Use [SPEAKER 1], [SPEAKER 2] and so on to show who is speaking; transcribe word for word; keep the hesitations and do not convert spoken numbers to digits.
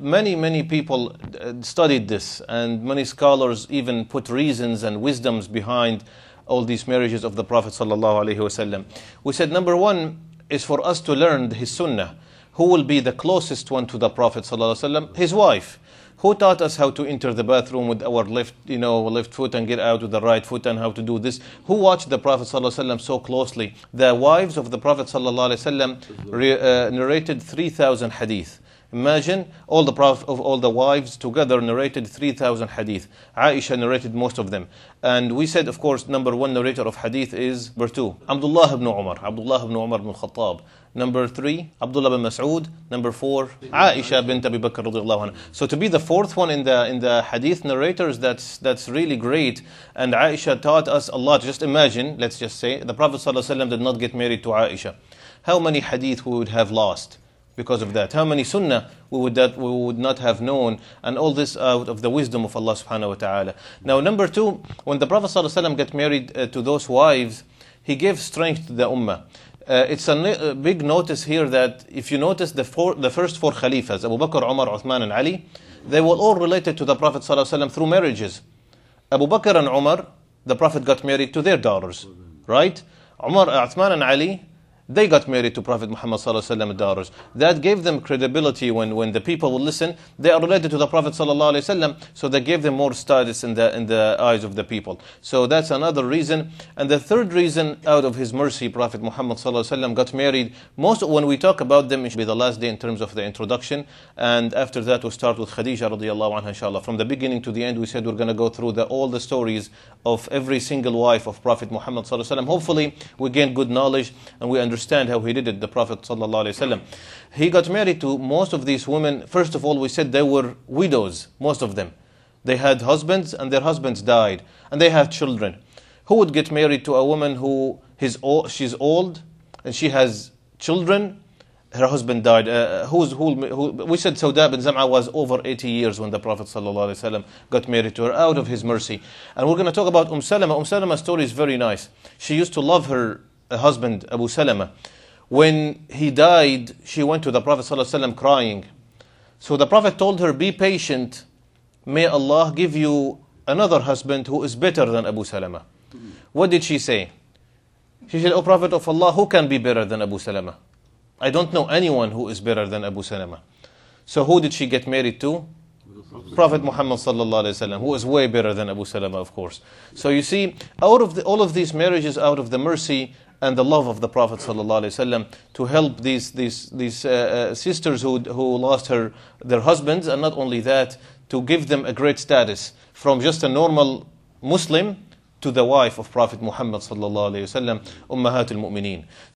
[SPEAKER 1] many, many people studied this, and many scholars even put reasons and wisdoms behind all these marriages of the Prophet sallallahu alaihi wasallam. We said number one is for us to learn his sunnah. Who will be the closest one to the Prophet sallallahu alaihi wasallam? His wife. Who taught us how to enter the bathroom with our left, you know, left foot and get out with the right foot, and how to do this? Who watched the Prophet ﷺ so closely? The wives of the Prophet ﷺ uh, narrated three thousand hadith. Imagine all the Prophet of all the wives together narrated three thousand hadith. Aisha narrated most of them. And we said, of course, number one narrator of hadith is number two, Abdullah ibn Umar, Abdullah ibn Umar ibn Khattab. Number three, Abdullah bin Mas'ud. Number four, Aisha bint Abi Bakr radiallahu anha. So to be the fourth one in the in the hadith narrators, that's that's really great. And Aisha taught us a lot. Just imagine, let's just say, the Prophet ﷺ did not get married to Aisha. How many hadith we would have lost because of that? How many sunnah we would that we would not have known? And all this out of the wisdom of Allah subhanahu wa ta'ala. Now number two, when the Prophet ﷺ got married uh, to those wives, he gave strength to the ummah. Uh, it's a, a big notice here that if you notice the four, the first four Khalifas, Abu Bakr, Umar, Uthman and Ali, they were all related to the Prophet ﷺ through marriages. Abu Bakr and Umar, the Prophet got married to their daughters, right? Umar, Uthman and Ali, they got married to Prophet Muhammad sallallahu alaihi wasallam daughters. That gave them credibility when, when the people would listen. They are related to the Prophet sallallahu alaihi wasallam, so they gave them more status in the in the eyes of the people. So that's another reason. And the third reason, out of his mercy, Prophet Muhammad sallallahu alaihi wasallam got married. Most when we talk about them, it should be the last day in terms of the introduction. And after that, we start with Khadija radiallahu anha, inshallah. From the beginning to the end, we said we're going to go through the, all the stories of every single wife of Prophet Muhammad sallallahu alaihi wasallam. Hopefully, we gain good knowledge and we understand understand how he did it, the Prophet sallallahu alaihi wasallam. He got married to most of these women. First of all, we said they were widows, most of them. They had husbands and their husbands died, and they had children. Who would get married to a woman who his she's old and she has children? Her husband died. Uh, who's, who, who, we said Sauda bin Zam'a was over eighty years when the Prophet ﷺ got married to her out of his mercy. And we're going to talk about Umm Salama. Umm Salama's story is very nice. She used to love her husband, Abu Salama. When he died, she went to the Prophet ﷺ crying. So the Prophet told her, be patient. May Allah give you another husband who is better than Abu Salama. What did she say? She said, O Prophet of Allah, who can be better than Abu Salama? I don't know anyone who is better than Abu Salama. So who did she get married to? Prophet Muhammad sallallahu alaihi wasallam, who is way better than Abu Salama, of course. So you see, out of the, all of these marriages, out of the mercy and the love of the Prophet sallallahu alaihi wasallam, to help these these these uh, uh, sisters who who lost her their husbands, and not only that, to give them a great status from just a normal Muslim to the wife of Prophet Muhammad sallallahu alaihi wasallam, Ummahatul Mu'mineen.